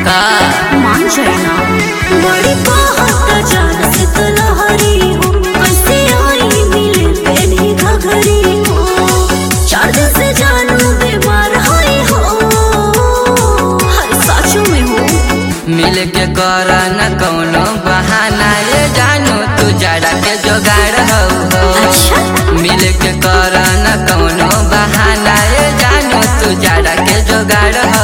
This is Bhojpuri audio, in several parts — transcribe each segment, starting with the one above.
का मान जाए ना। बड़ी कहता जान से तलहरी हो, कैसे आई मिले तेरी घघरी हो। 4 दिन से जानू बीमार होई हो, हर साचू में हो। मिल के कर न कौनो बहाना, ये जानू तू जाड़ा के जोगाड़ हो। अच्छा मिल के कर न कौनो बहाना, ये जानू तू जाड़ा के जोगाड़ हो।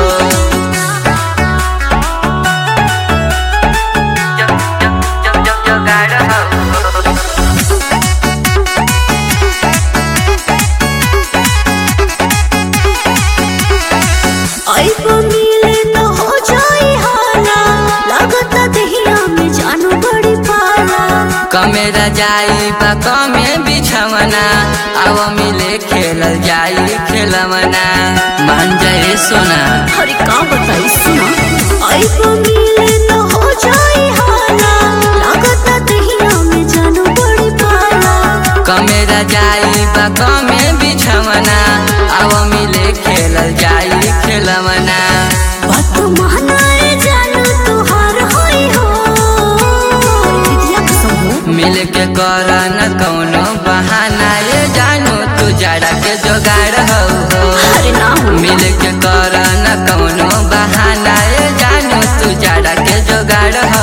आइबो मिले तो हो जाई हाला, लगता दहिया में जानू बड़ी पाला। कमेरा जाई बा कमे बिछवना, अब मिले खेलल जाई खेलवना। मान जाए सोना हरी का बताई सुना। आइबो मिले तो हो जाई हाला, लगता दहिया में जानू बड़ी पाला। कमेरा जाई बा कमे बिछवना, अब मिले खेलल जाई खेलवना। बात मानाए जानू तुहार होई हो, विद्या कसम हो। मिल के कर न कौनो बहाना, ये जानू तू जाड़ा के जोगाड़ हो। अरे ना हो। मिल के कर न कौनो बहाना, ये जानू तू जाड़ा के जोगाड़ हो।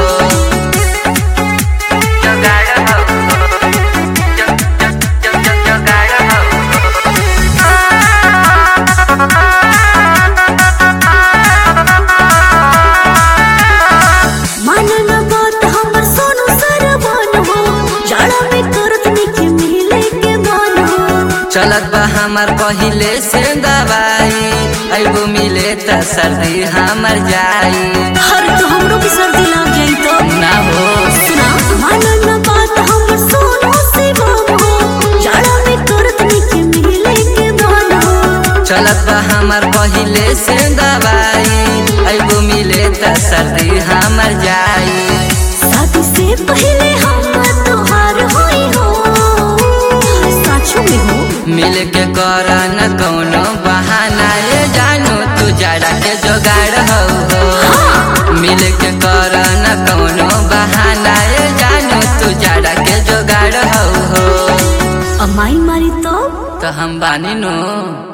मानना बात हमर सोनू सरवन हो, जाड़ा में करत निके मिले के मन हो। चलत बा हमार पहिले से दवाई, अइबो मिले त सर्दी हमर जाई। हर तो हमरो की सर्दी लग जाई तो ना हो सुना। मानना बात हमर सोनू शिवम हो, जाड़ा में करत निके मिले के मन हो। चलत बा हमार पहिले से दवाई, अइबो मिले त सर्दी हमर जाई। शादी से पहले हम तोहार होई हो, साचू में हो। मिल के कर न कौनो बहाना, ये जानू तू जाड़ा के जोगाड़ हो। मिल के कर न कौनो बहाना, ये जानू तू जाड़ा के जोगाड़ हो। अमाई मारी तो तो हम बानी नो।